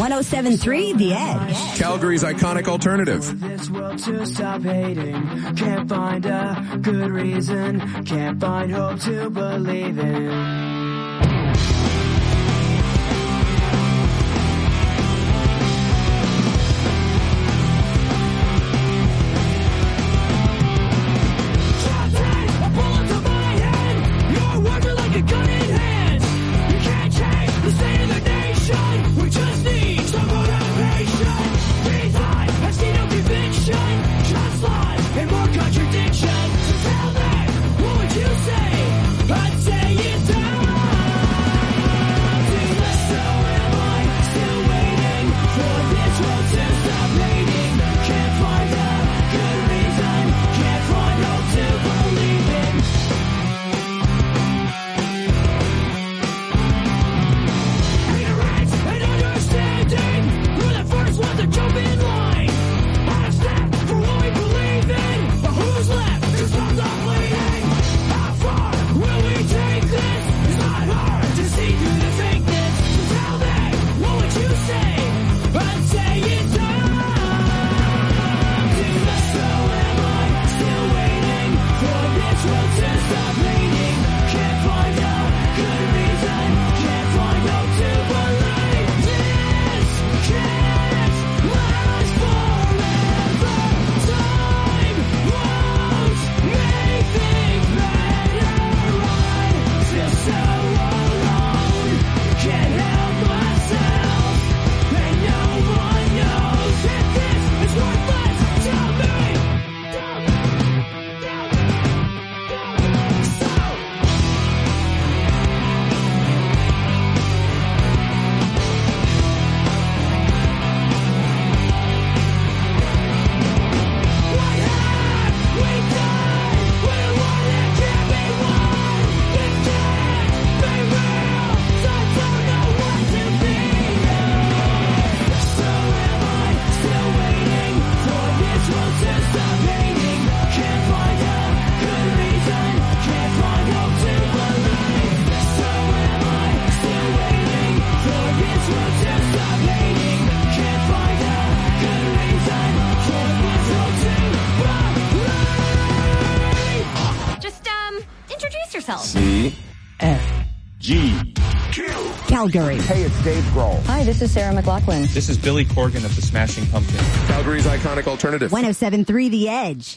107.3 The Edge. Calgary's iconic alternative. This world to stop hating. Can't find a good reason. Can't find hope to believe in. Calgary. Hey, it's Dave Grohl. Hi, this is Sarah McLachlan. This is Billy Corgan of the Smashing Pumpkins. Calgary's iconic alternative. 107.3 The Edge.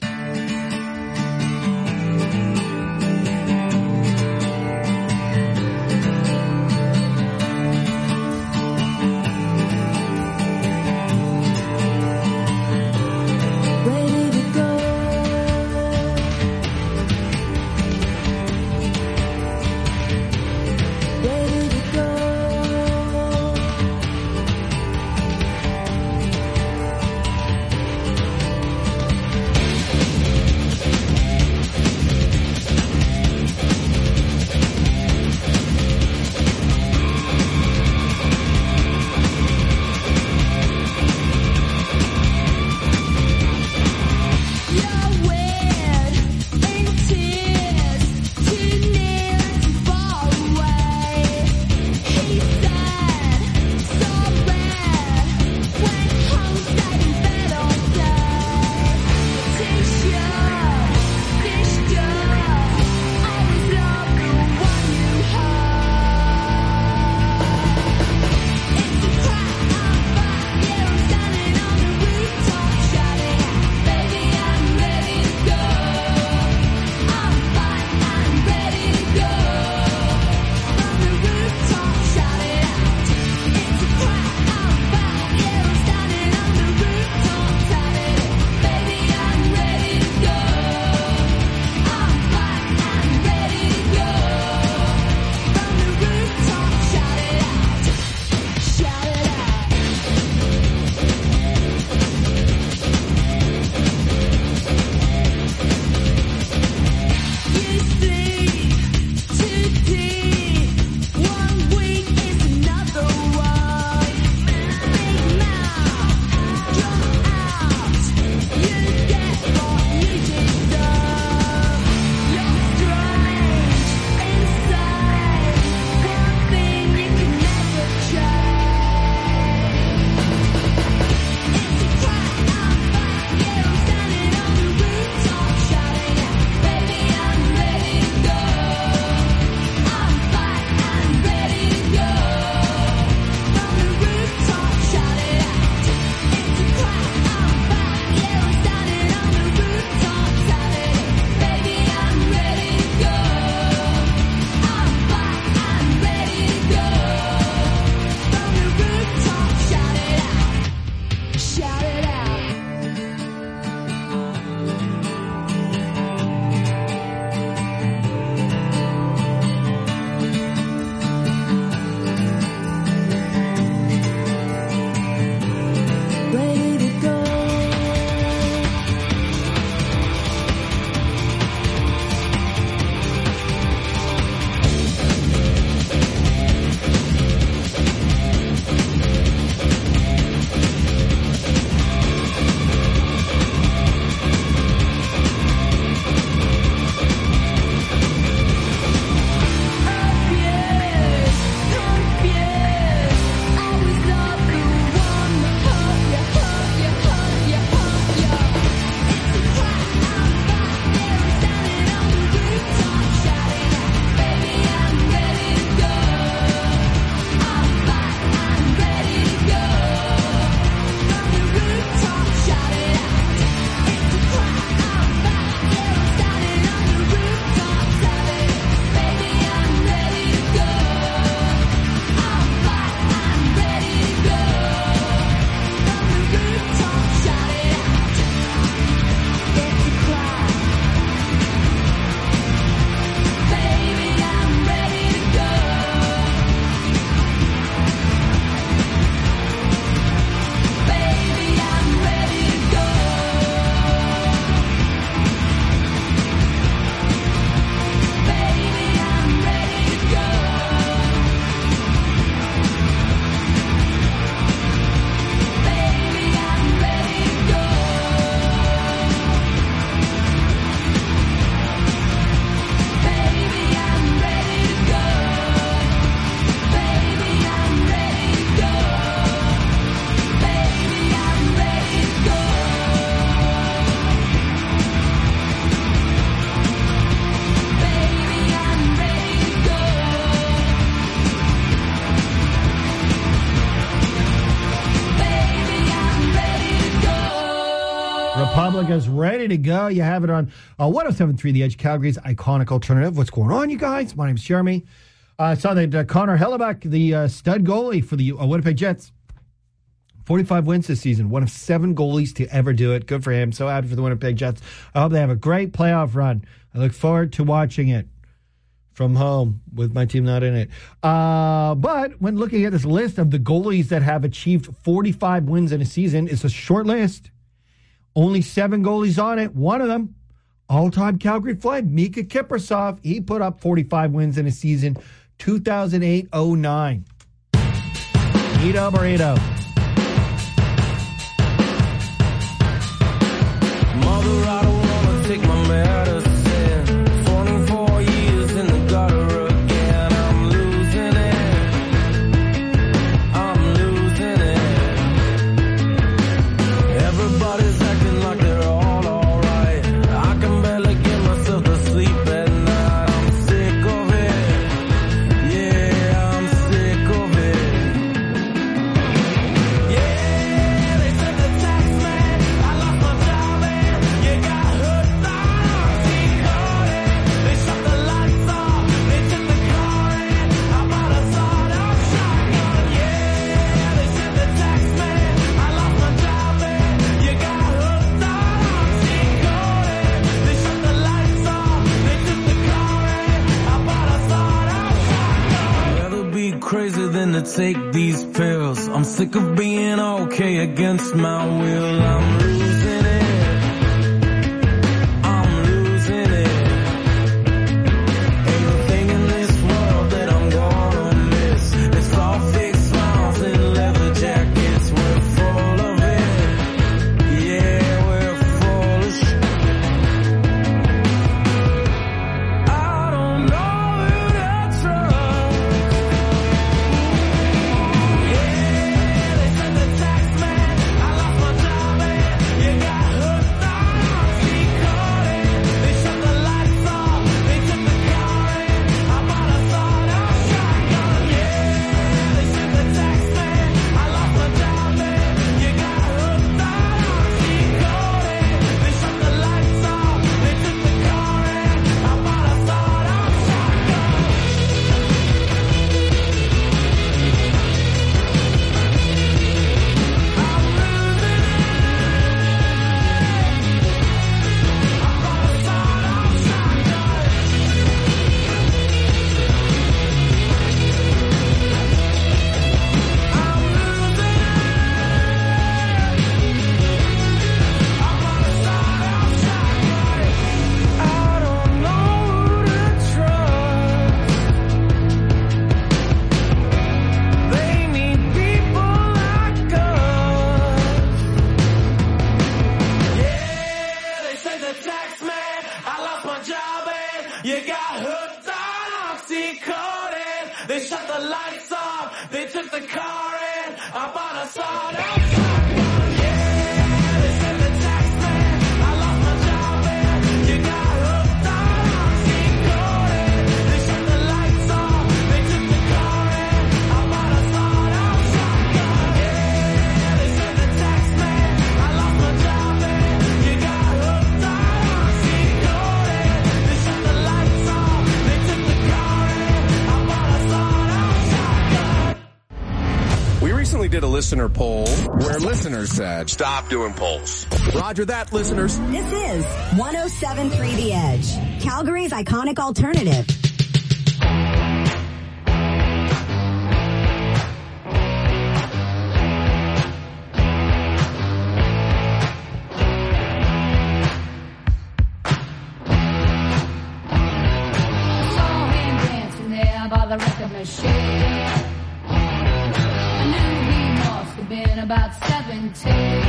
Republic is ready to go. You have it on 107.3 The Edge, Calgary's iconic alternative. What's going on, you guys? My name's Jeremy. I saw that Connor Hellebuck, the stud goalie for the Winnipeg Jets, 45 wins this season, one of 7 goalies to ever do it. Good for him. So happy for the Winnipeg Jets. I hope they have a great playoff run. I look forward to watching it from home with my team not in it. But when looking at this list of the goalies that have achieved 45 wins in a season, it's a short list. Only 7 goalies on it. One of them, all-time Calgary Flame, Mika Kiprusoff. He put up 45 wins in a season, 2008-09. Edo burrito. Mother, I don't wanna take my medicine. 24 years in the gutter again. I'm losing it. Everybody's acting like they're all alright. I can barely get myself to sleep at night. I'm sick of it. Yeah, I'm sick of it. Yeah, they said the tax man, I lost my job and you got hooked on oxycodone. They shut the lights off, they took the car in. I bought a sawed-off shotgun. Yeah, they said the tax man, I lost my job and you got hooked on oxycodone. They shut the lights off, they took the car in. I bought a sawed-off shotgun. I'd rather be crazy than to take these pills. I'm sick of being okay against my will. I'm losing it. I'm losing it. Ain't a thing in this world that I'm gonna miss. It's all fake smiles and leather jackets. We're full of it. Yeah, we're full of shit. I don't know who to trust. Yeah, they said the tax man, I lost my job and you got hooked on oxycodone. They shut the lights off, they took the car in. I bought a sawed-off shotgun. Yeah, they said the tax man, I lost my job and you got hooked on oxycodone. They shut the lights off, they took the car in. I bought a sawed-off shotgun. I don't know who to trust. They need people like us. Yeah, they say the tax man, I lost my job and you got hooked on oxycodone. They shut the lights off, they took the car in. I bought a sawed-off shotgun. Yeah, they said the tax man, I lost my job and you got hooked on oxycodone. They shut the lights off, they took the car in. I bought a sawed-off shotgun. Yeah, they said the tax man, I lost my job and you got hooked on oxycodone. They shut the lights off, they took the car in. I bought a sawed-off shotgun. We recently did a listener poll where listeners said, stop doing polls. Roger that, listeners. This is 107.3 The Edge, Calgary's iconic alternative. Saw him dancing there by the record machine. I knew he must have been about 17.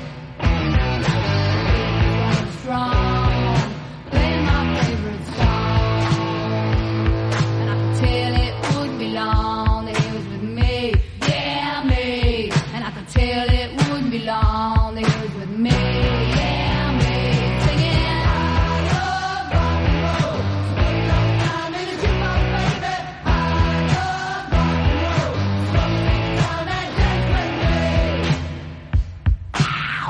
He was strong, playing my favorite song. And I could tell it wouldn't be long that he was with me. Yeah, me. And I could tell it wouldn't be long that he was with me. Yeah, me. Singing, I love rock and roll. Spend no time in the jukebox, baby. I love rock and roll. Spend time and dance with me.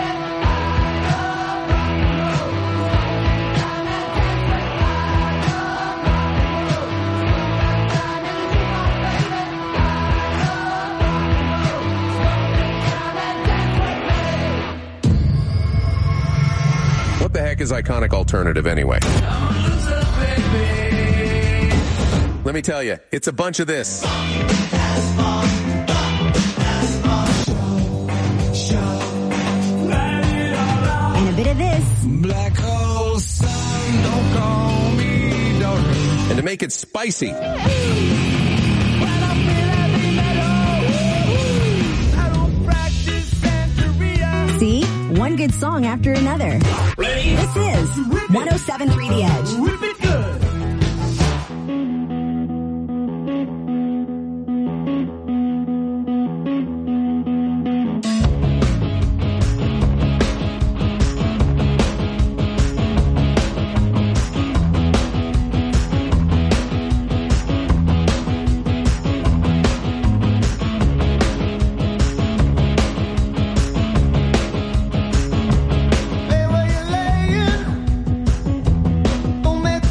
What the heck is iconic alternative anyway? Let me tell you, it's a bunch of this. And a bit of this. Black hole sun, don't call me, don't. And to make it spicy, See? One good song after another. This is 107.3 The Edge. Whip it good. Hey, where you laying? On that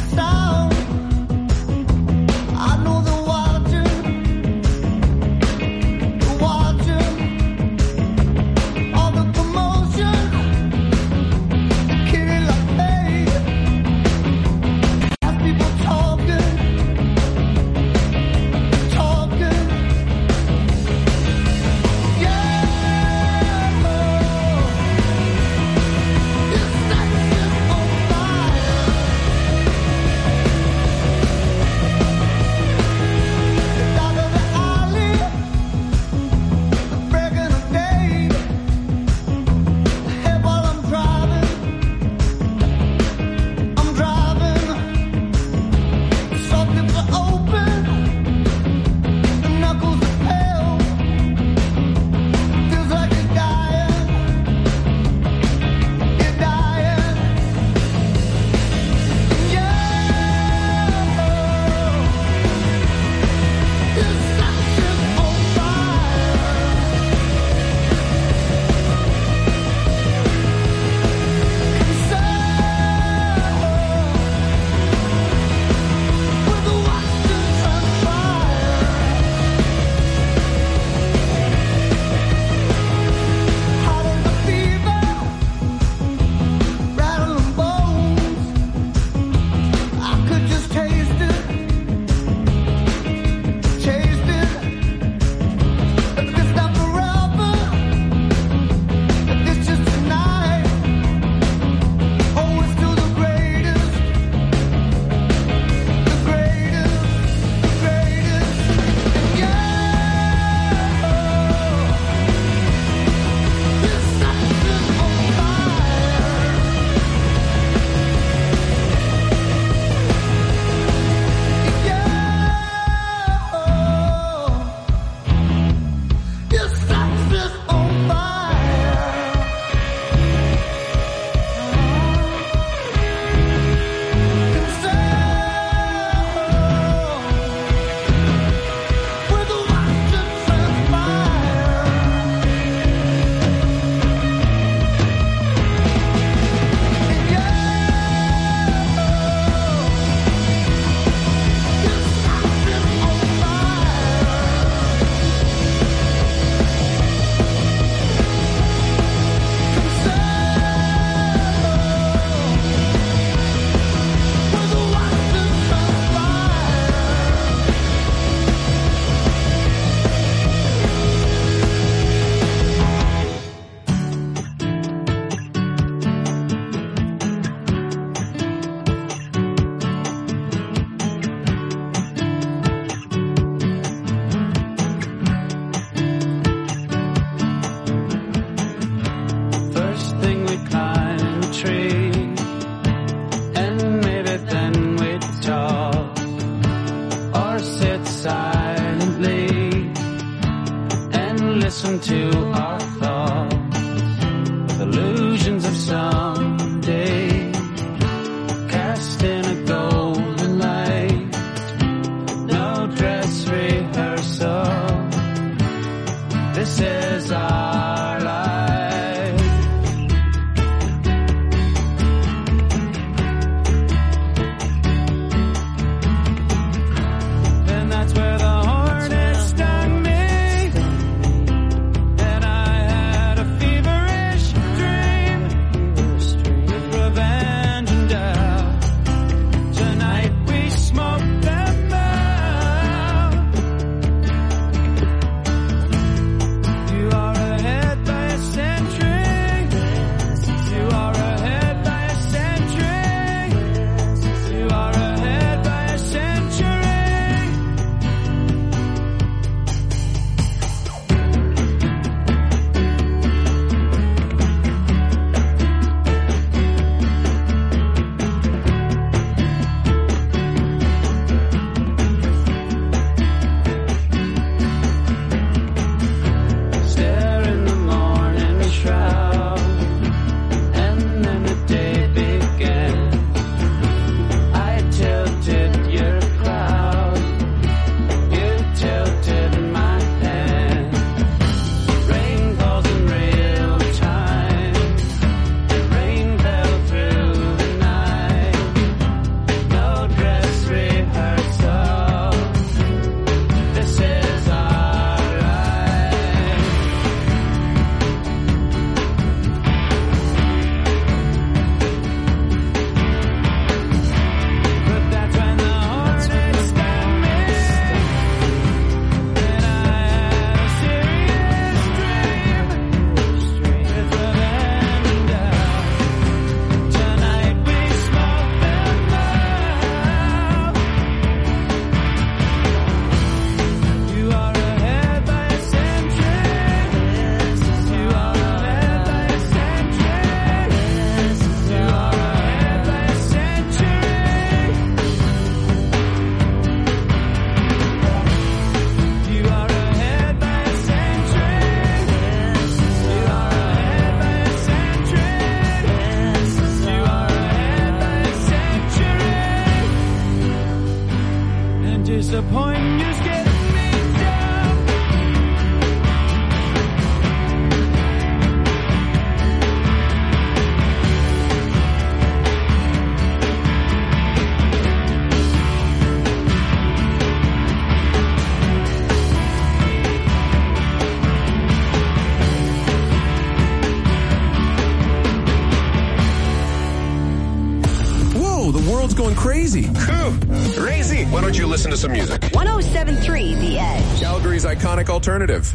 world's going crazy. Crazy. Why don't you listen to some music? 107.3 The Edge. Calgary's iconic alternative.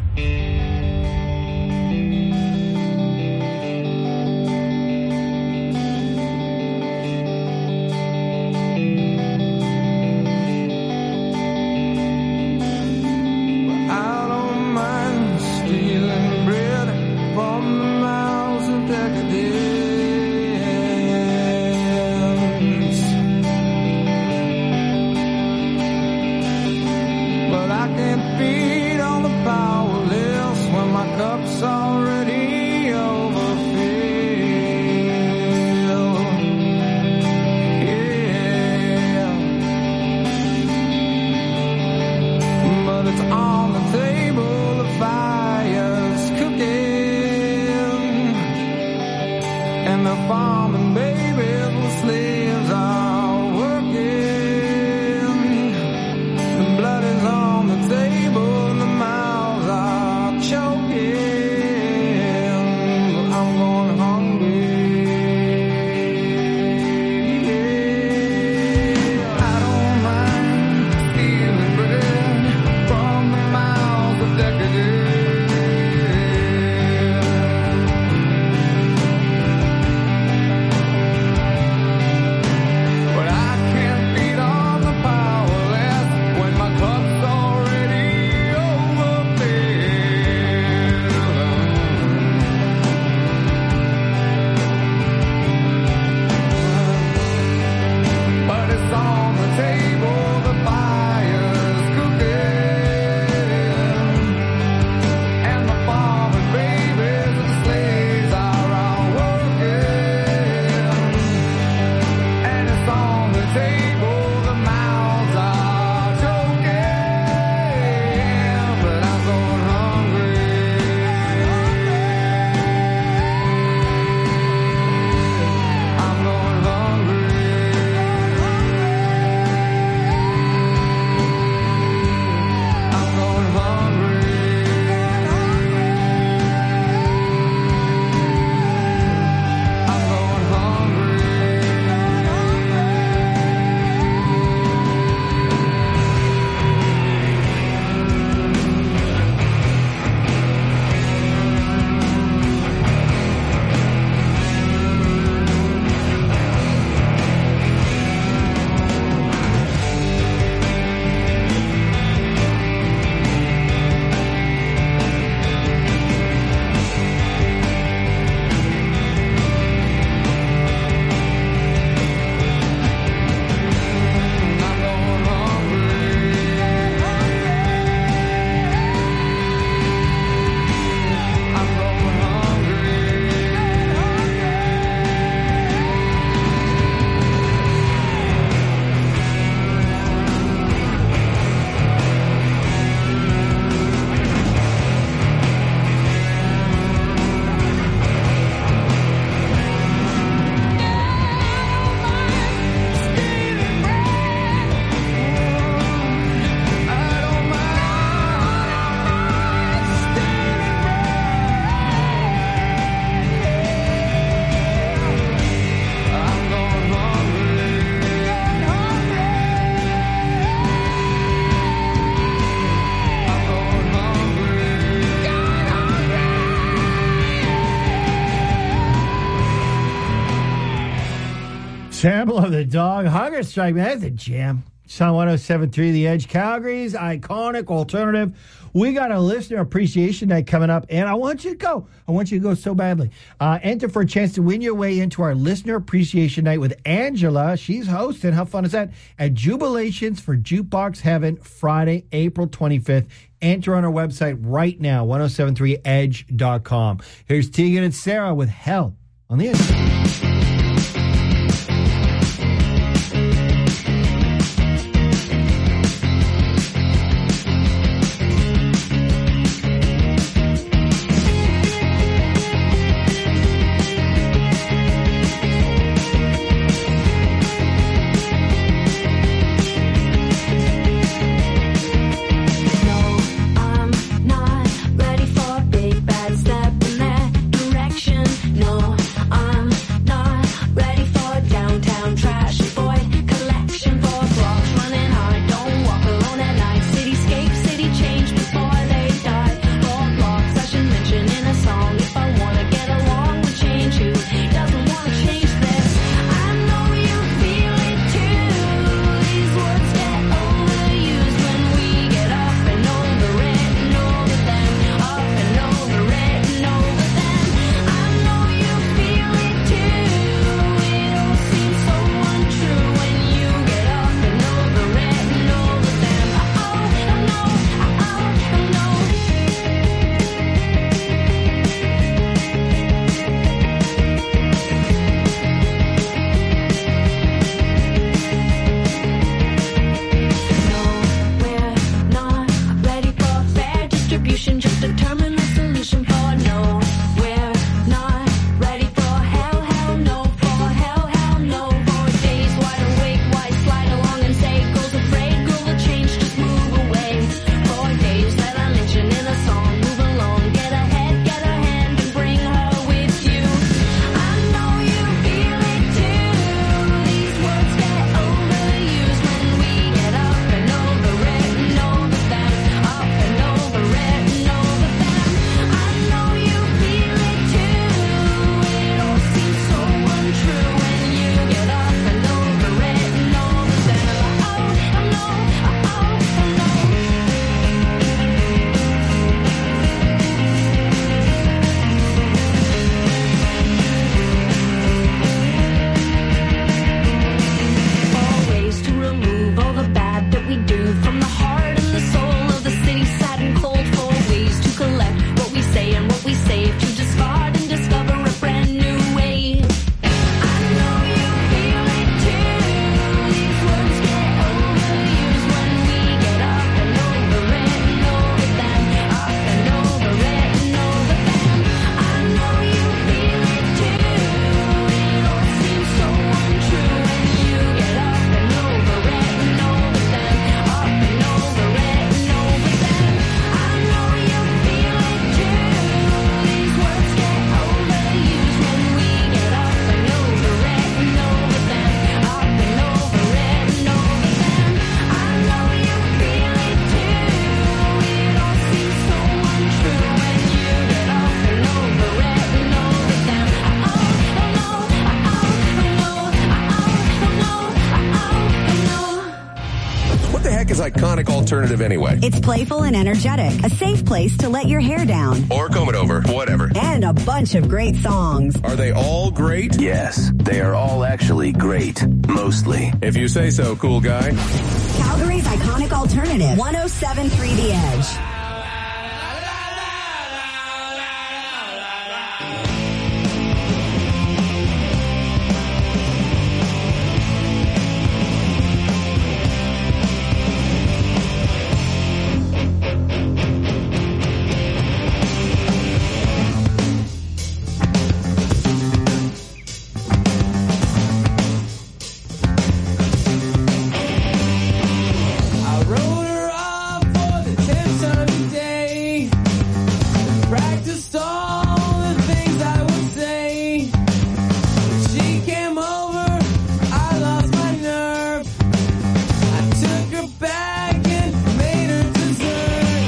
I don't mind stealing bread from the mouths of decadence, but I can't feed on the powerless when my cup's already overfilled. Yeah, but it's on the table, the fire's cooking, and the farming babies, the slaves are working. The blood is on the table, and the mouths are choking. I'm going hungry. I don't mind stealing bread from the mouths of decadence, but I can't feed on the powerless when my cup's already overfilled. But it's on the table, the fire's cooking, and the farming babies and slaves are all working. And it's on the table, the mouths are choking, but I'm going hungry. I'm going hungry. I'm going hungry. I'm going hungry. I'm going hungry. I'm going I don't mind stealing bread. I'm going hungry. I'm going hungry. Sample of the Dog Hunger Strike, man. That's a jam. Sun 107.3 The Edge, Calgary's iconic alternative. We got a listener appreciation night coming up, and I want you to go. I want you to go so badly. Enter for a chance to win your way into our listener appreciation night with Angela. She's hosting. How fun is that? At Jubilations for Jukebox Heaven, Friday, April 25th. Enter on our website right now, 1073edge.com. Here's Tegan and Sarah with Hell on the Edge. Ready for a big bad step in that direction. No, I'm not iconic alternative anyway. It's playful and energetic, a safe place to let your hair down. Or comb it over, whatever. And a bunch of great songs. Are they all great? Yes, they are all actually great. Mostly. If you say so, cool guy. Calgary's iconic alternative, 107.3 The Edge. I wrote her off for the 10th time today. Practiced all the things I would say. When she came over, I lost my nerve. I took her back and made her dessert.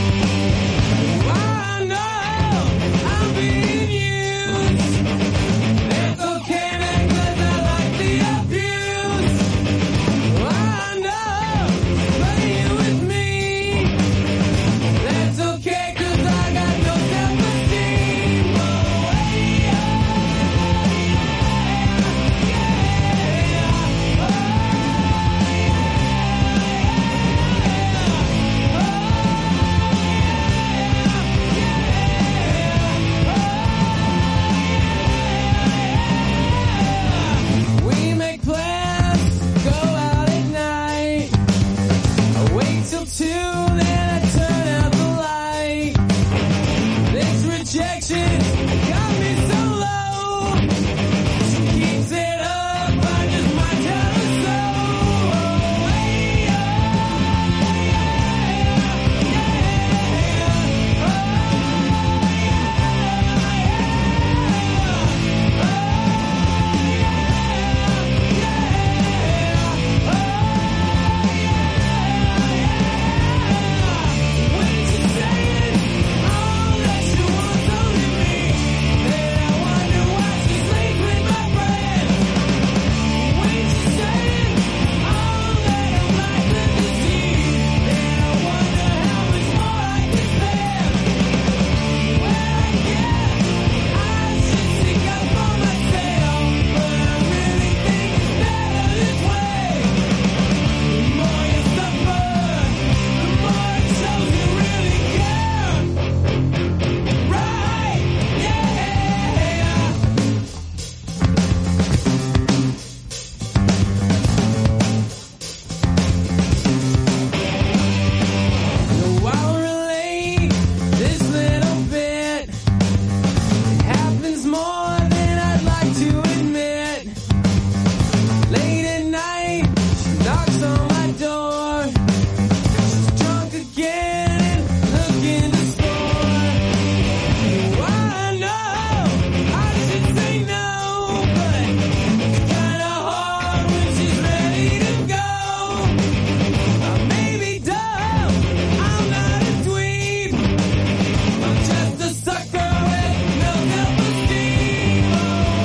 I know I'm being used. It's okay, man, 'cause I like the abuse. I know playing with me. That's okay, 'cause I got no self-esteem. Oh, we make plans, go out at night. I wait till 2, then I turn out the light. This rejection got me so low. She keeps it up, I just might tell her so. When she said all that she wants only me, then I wonder why she sleeps with my friend. When she said all that I'm like the disease, then I wonder how much more I can spend. When I guess I should stick up for myself, but I really think it's better this way. The more you suffer, the more it shows you really care. Right? Yeah. So I'll relate this little bit. It happens more than I'd like to admit. Late at night, she knocks on my door. She's drunk again and looking to score. I know I should say no, but it's kinda hard when she's ready to go. I may be dumb, I'm not a dweeb. I'm just a sucker with no self-esteem. Oh,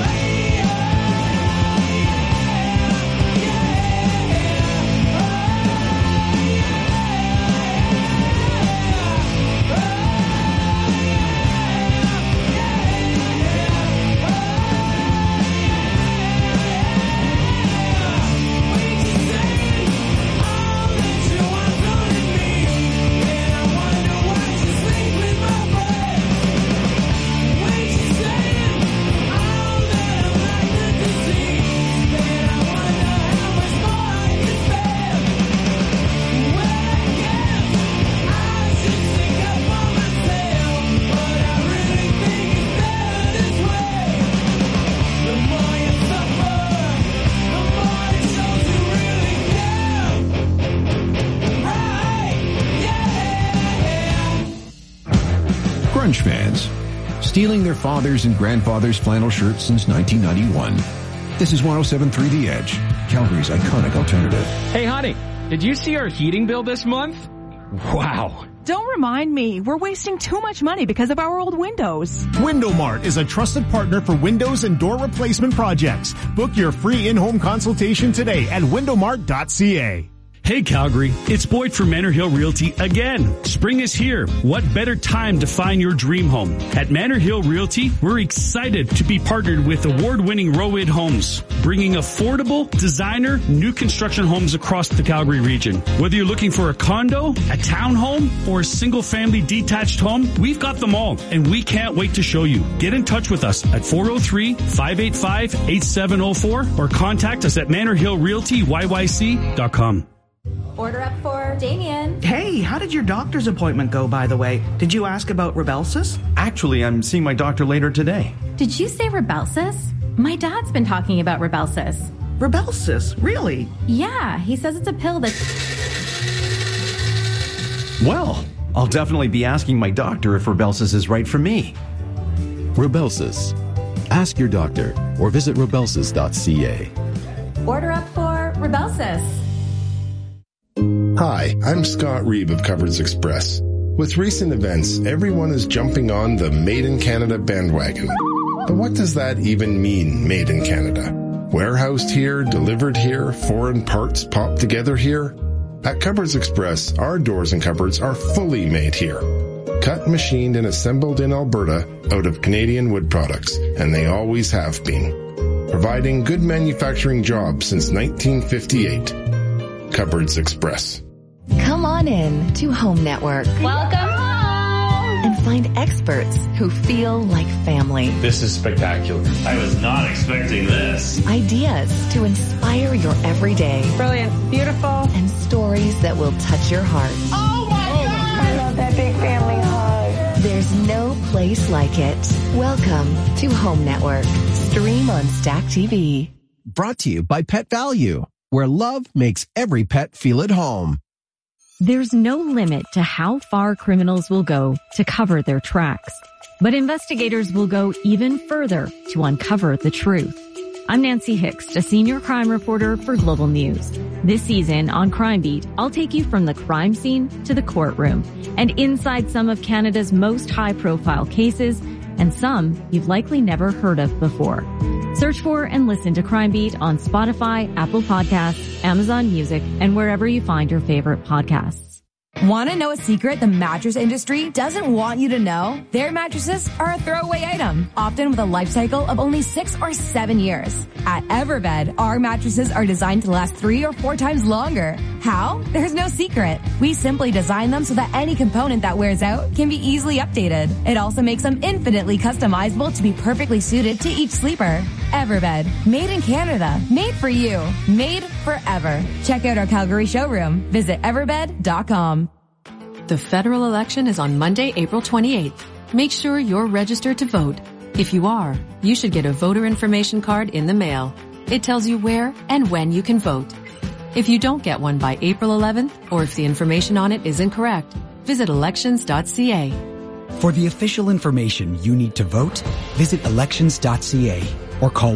Grunge fans, stealing their fathers' and grandfathers' flannel shirts since 1991. This is 107.3 The Edge, Calgary's iconic alternative. Hey, honey, did you see our heating bill this month? Wow. Don't remind me. We're wasting too much money because of our old windows. WindowMart is a trusted partner for windows and door replacement projects. Book your free in-home consultation today at windowmart.ca. Hey Calgary, it's Boyd from Manor Hill Realty again. Spring is here. What better time to find your dream home? At Manor Hill Realty, we're excited to be partnered with award-winning Roid Homes, bringing affordable, designer, new construction homes across the Calgary region. Whether you're looking for a condo, a townhome, or a single-family detached home, we've got them all, and we can't wait to show you. Get in touch with us at 403-585-8704 or contact us at manorhillrealtyyyc.com. Order up for Damien. Hey, how did your doctor's appointment go, by the way? Did you ask about Rybelsus? Actually, I'm seeing my doctor later today. Did you say Rybelsus? My dad's been talking about Rybelsus. Rybelsus? Really? Yeah, he says it's a pill that... Well, I'll definitely be asking my doctor if Rybelsus is right for me. Rybelsus. Ask your doctor or visit rybelsus.ca. Order up for Rybelsus. Hi, I'm Scott Reeb of Cupboards Express. With recent events, everyone is jumping on the Made in Canada bandwagon. But what does that even mean, Made in Canada? Warehoused here, delivered here, foreign parts popped together here? At Cupboards Express, our doors and cupboards are fully made here. Cut, machined, and assembled in Alberta out of Canadian wood products, and they always have been. Providing good manufacturing jobs since 1958. Cupboards Express. Come on in to Home Network. Welcome home! And find experts who feel like family. This is spectacular. I was not expecting this. Ideas to inspire your everyday. Brilliant. Beautiful. And stories that will touch your heart. Oh my God! I love that big family hug. There's no place like it. Welcome to Home Network. Stream on Stack TV. Brought to you by Pet Value, where love makes every pet feel at home. There's no limit to how far criminals will go to cover their tracks, but investigators will go even further to uncover the truth. I'm Nancy Hicks, a senior crime reporter for Global News. This season on Crime Beat, I'll take you from the crime scene to the courtroom and inside some of Canada's most high-profile cases and some you've likely never heard of before. Search for and listen to Crime Beat on Spotify, Apple Podcasts, Amazon Music, and wherever you find your favorite podcasts. Want to know a secret the mattress industry doesn't want you to know? Their mattresses are a throwaway item, often with a life cycle of only 6 or 7 years. At Everbed, our mattresses are designed to last 3 or 4 times longer. How? There's no secret. We simply design them so that any component that wears out can be easily updated. It also makes them infinitely customizable to be perfectly suited to each sleeper. Everbed, made in Canada, made for you, made forever. Check out our Calgary showroom. Visit everbed.com. The federal election is on Monday, April 28th. Make sure you're registered to vote. If you are, you should get a voter information card in the mail. It tells you where and when you can vote. If you don't get one by April 11th, or if the information on it is incorrect, visit elections.ca. For the official information you need to vote, visit elections.ca or call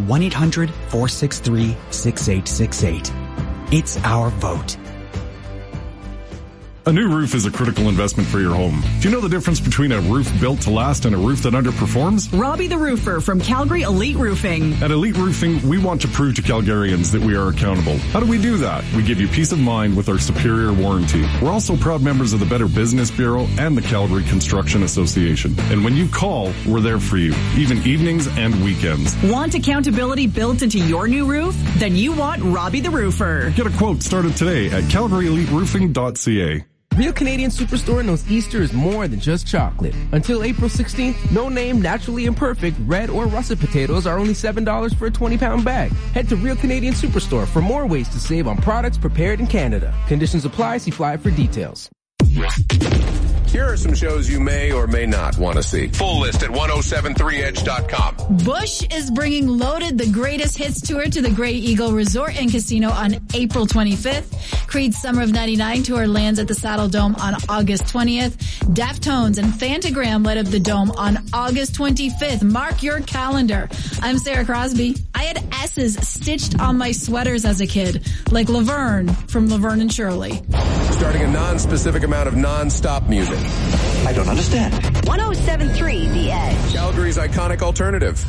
1-800-463-6868. It's our vote. A new roof is a critical investment for your home. Do you know the difference between a roof built to last and a roof that underperforms? Robbie the Roofer from Calgary Elite Roofing. At Elite Roofing, we want to prove to Calgarians that we are accountable. How do we do that? We give you peace of mind with our superior warranty. We're also proud members of the Better Business Bureau and the Calgary Construction Association. And when you call, we're there for you, even evenings and weekends. Want accountability built into your new roof? Then you want Robbie the Roofer. Get a quote started today at calgaryeliteroofing.ca. Real Canadian Superstore knows Easter is more than just chocolate. Until April 16th, no name, naturally imperfect, red or russet potatoes are only $7 for a 20-pound bag. Head to Real Canadian Superstore for more ways to save on products prepared in Canada. Conditions apply. See flyer for details. Here are some shows you may or may not want to see. Full list at 1073edge.com. Bush is bringing Loaded, the Greatest Hits Tour to the Grey Eagle Resort and Casino on April 25th. Creed's Summer of 99 tour lands at the Saddle Dome on August 20th. Deftones and Fantagram light up the Dome on August 25th. Mark your calendar. I'm Sarah Crosby. I had S's stitched on my sweaters as a kid, like Laverne from Laverne and Shirley. Starting a non-specific amount of non-stop music. I don't understand. 107.3 The Edge. Calgary's iconic alternative.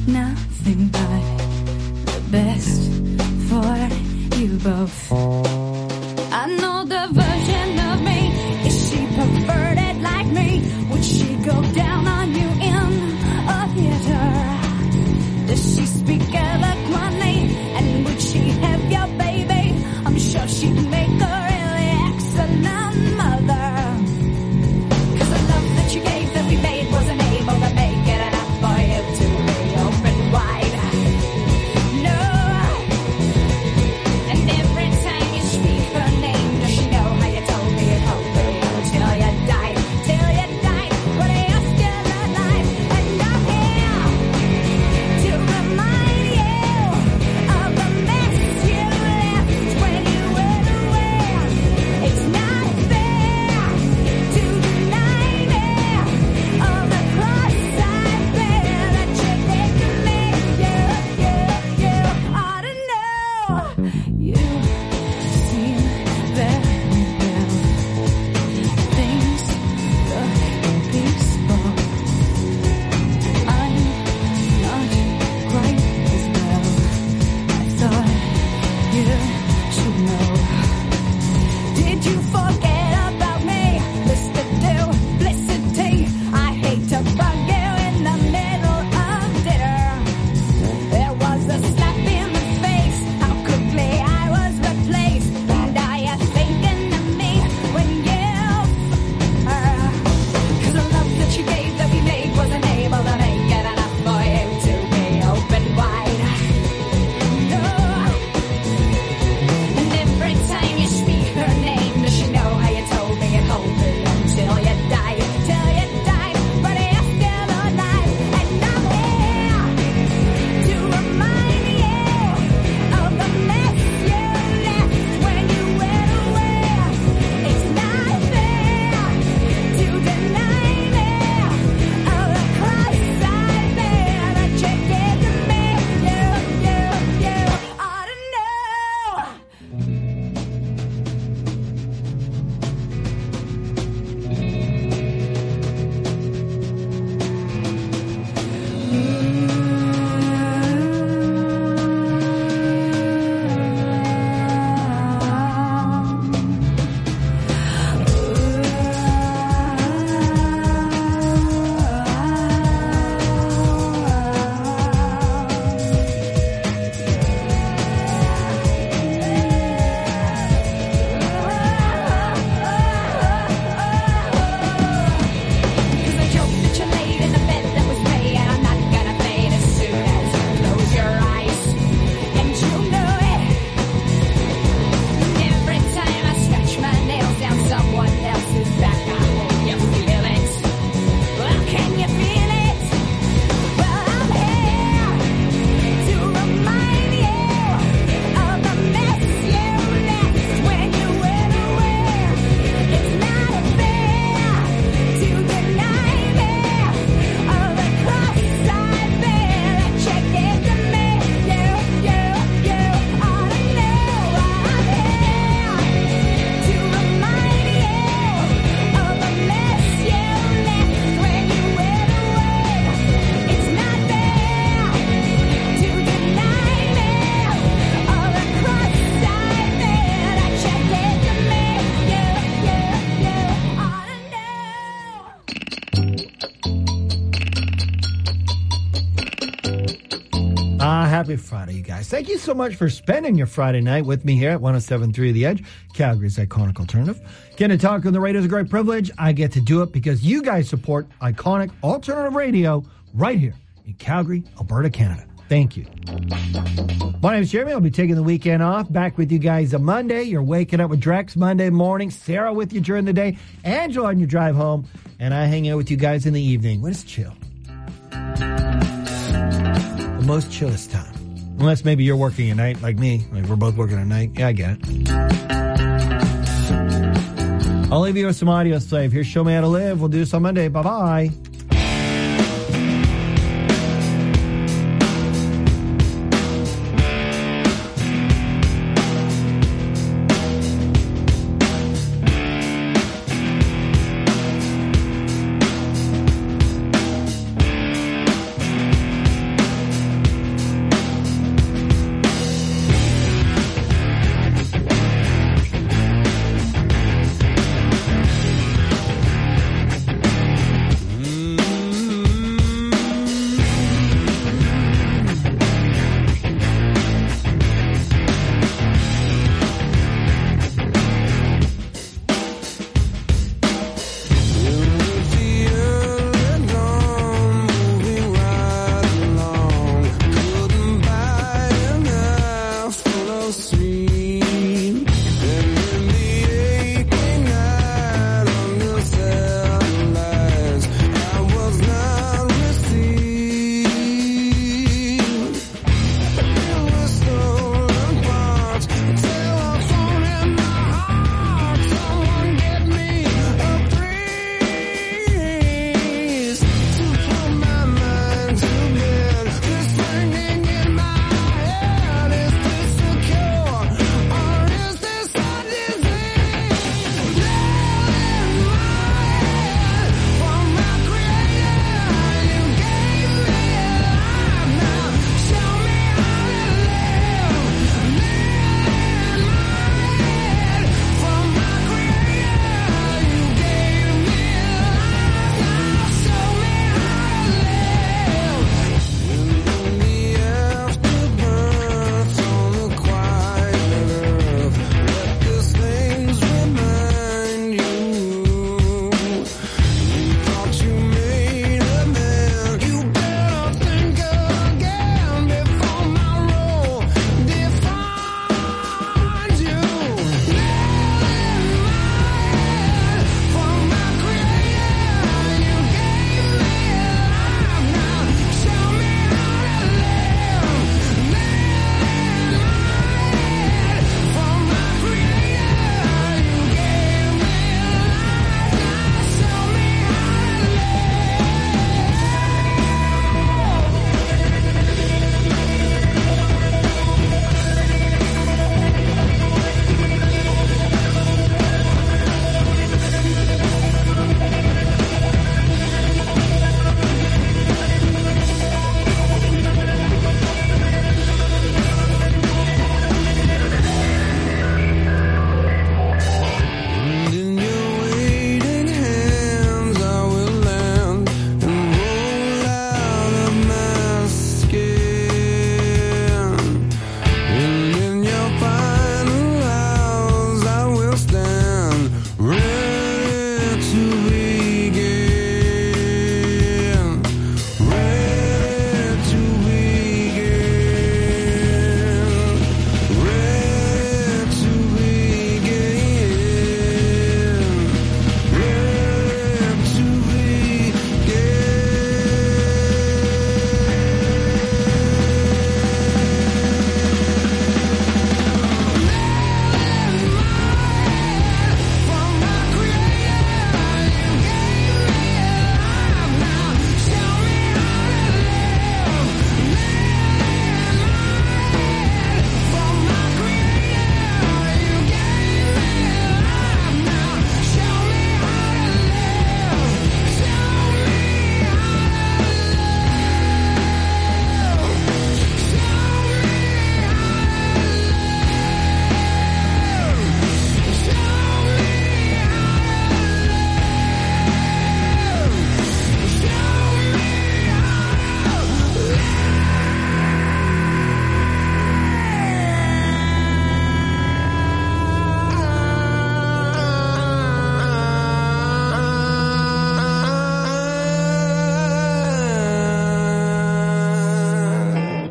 nothing but the best for you both. I know the version of me. Is she perverted like me? Would she go down on you in a theater? Does she speak eloquently? And would she have your baby? I'm sure she'd make a really excellent mother. 'Cause the love that you gave that we made wasn't able to make it enough for you to be open wide. No. And every time you speak her name, does she know how you told me it hoped me until you died? Till you died, but you're still alive. And I'm here to remind you of the mess you left when you went away. It's not fair to deny me of the cross I bear that you did to me. You ought to know. You seem very well. Things look peaceful. I'm not quite as well. I thought you should know. Did you forget about me, Mr. Duplicity? I hate to bug you in the middle of dinner. There was a slap in the face, how quickly I was replaced. And are you thinking of me when you 'cause the love that you gave that we made wasn't able to make it enough for you to be open wide. No. And every time you speak her name, does she know how you told me it hold me until you died? Till you died, but you're still alive. And I'm here to remind you of the mess you left when you went away. It's not fair to deny me of the cross I bear that you did to me. You ought to know. Cause the joke that you laid in the bed that was made, and I'm not gonna fade as soon as you close your eyes. And you know it. Every time I scratch my nails down someone else's back, I hope you feel it. Well, can you feel it? Well, I'm here to remind you of the mess you left when you went away. It's not fair to deny me of the cross I bear that you gave to me. You ought to know. I'm here to remind you of the mess you left when you went away. It's not fair to deny me of the cross I bear that you did to me. You ought to know. Happy Friday, you guys. Thank you so much for spending your Friday night with me here at 107.3 The Edge, Calgary's iconic alternative. Getting to talk on the radio is a great privilege. I get to do it because you guys support iconic alternative radio right here in Calgary, Alberta, Canada. Thank you. My name is Jeremy. I'll be taking the weekend off. Back with you guys on Monday. You're waking up with Drex Monday morning. Sarah with you during the day. Angela on your drive home. And I hang out with you guys in the evening. When it's chill. The most chillest time. Unless maybe you're working at night like me. Like we're both working at night. Yeah, I get it. I'll leave you with some audio slave. Here's Show Me How to Live. We'll do this on Monday. Bye-bye.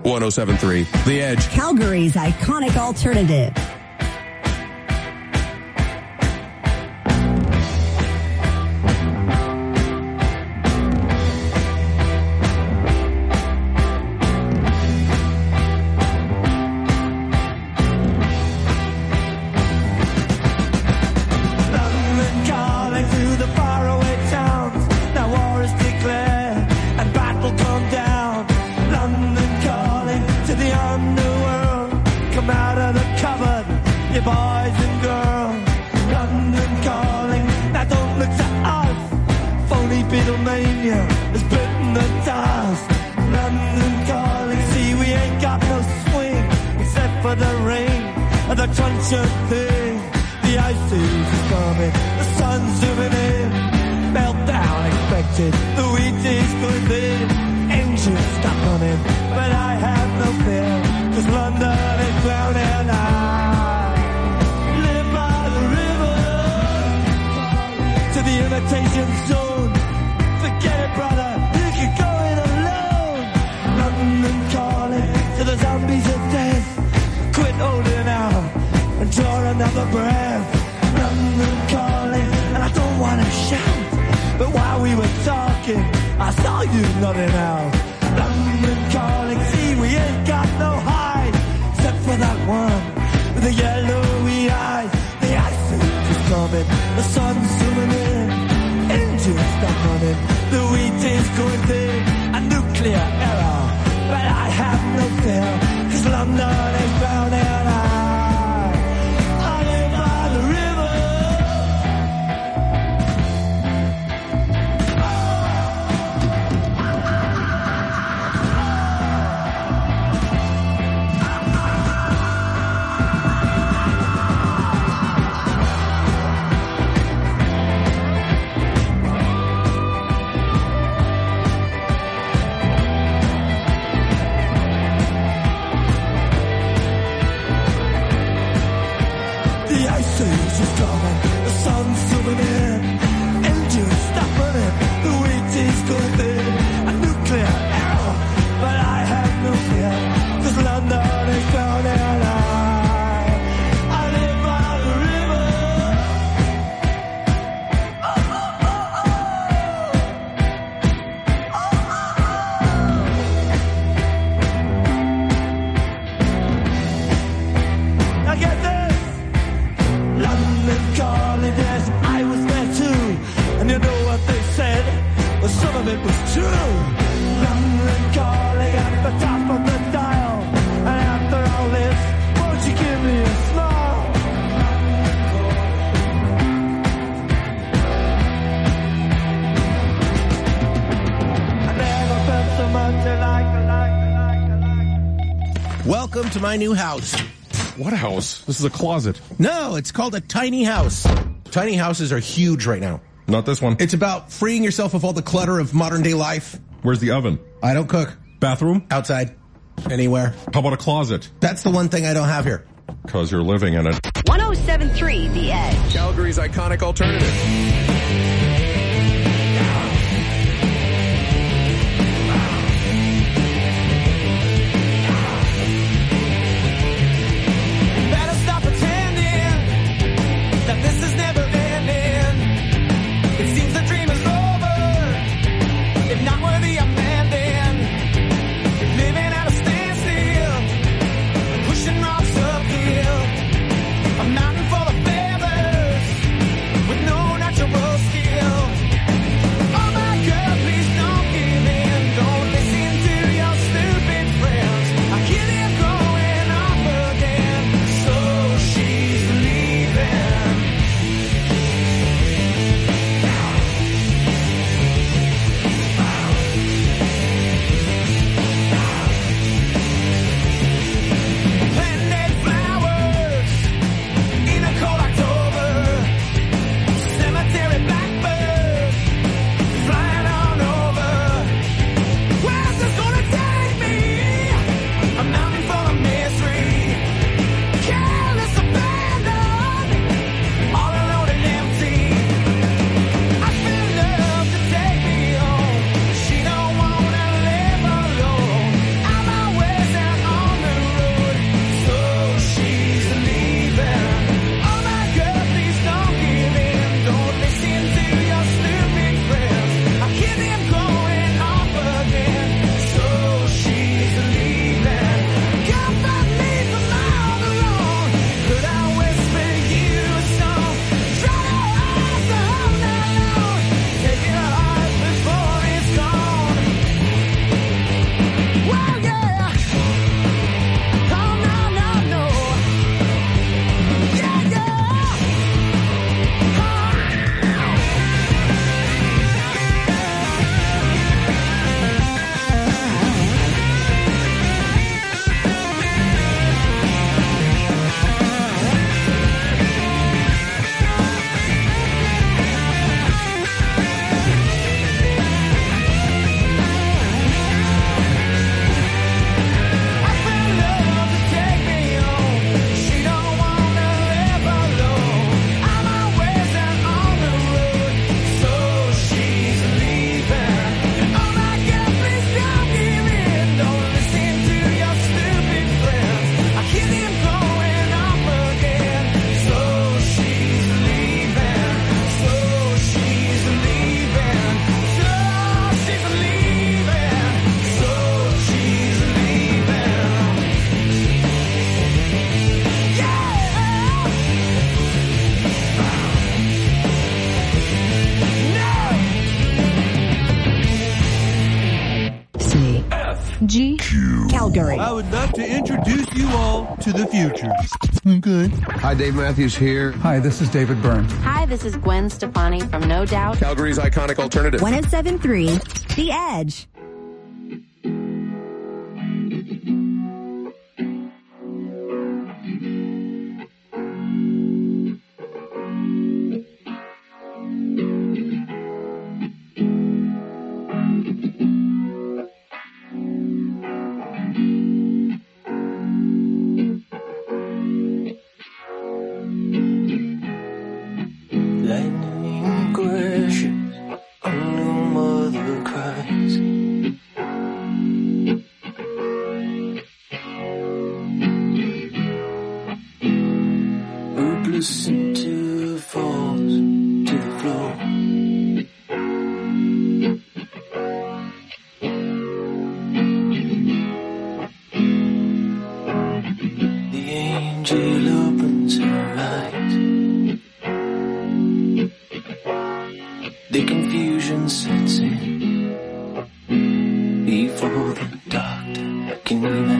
107.3 The Edge. Calgary's iconic alternative. Welcome to my new house. What house? This is a closet. No, it's called a tiny house. Tiny houses are huge right now. Not this one. It's about freeing yourself of all the clutter of modern day life. Where's the oven? I don't cook. Bathroom? Outside. Anywhere. How about a closet? That's the one thing I don't have here. Because you're living in it. 107.3 The Edge. Calgary's iconic alternative. A mountain full of feathers with no natural skill. Calgary. I would love to introduce you all to the future. Okay. Hi, Dave Matthews here. Hi, this is David Byrne. Hi, this is Gwen Stefani from No Doubt. Calgary's iconic alternative. 107.3 The Edge. Lightning crashes, a new mother cries. Hopeless into falls to the floor. The angel opens her eyes. The confusion sets in before the doctor can even